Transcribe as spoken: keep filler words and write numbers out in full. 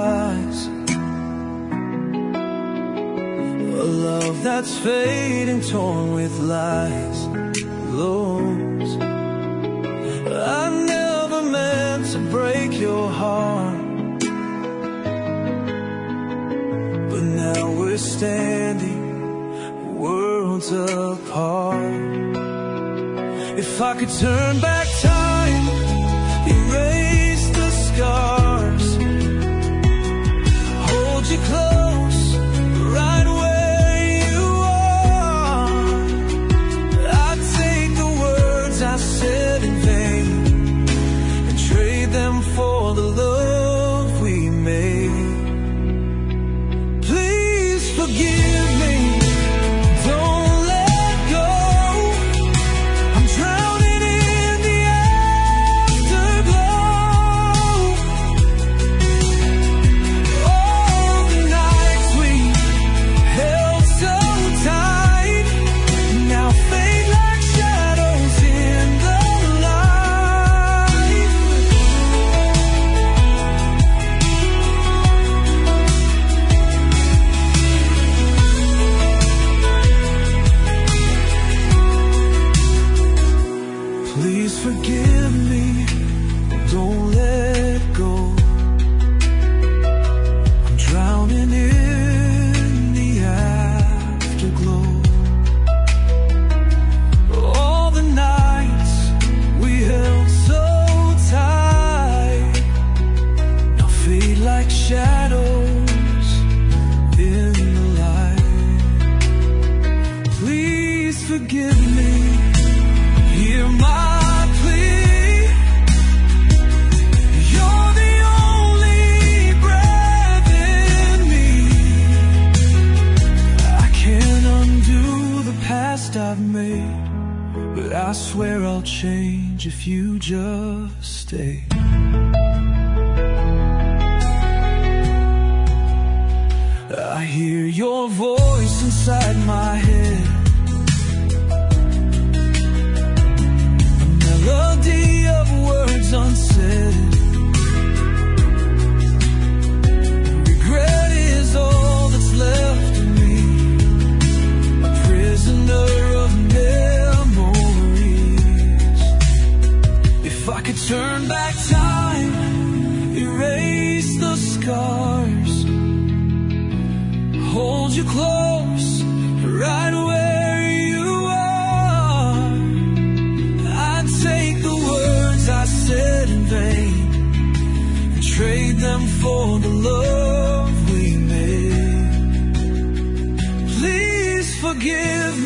eyes. A love that's fading, torn with lies, blows. I never meant to break your heart, but now we're standing worlds apart. If I could turn back time, erase the scars, hold you close, right where you are, I'd take the words I said in vain and trade them for the love we made. Please forgive me, don't let go. I'm drowning in the afterglow. All the nights we held so tight now fade like shadows in the light. Please forgive me, don't let go. I'm drowning in the afterglow. All the nights we held so tight now fade like shadows in the light. Please forgive me, hear my plea. You're the only breath in me. I can't undo the past I've made, but I swear I'll change if you just stay. I hear your voice inside my head, melody of words unsaid. Regret is all that's left of me, a prisoner of memories. If I could turn back time, erase the scars, hold you close, right where you are, I'd take the words I said in vain and trade them for the love we made. Please forgive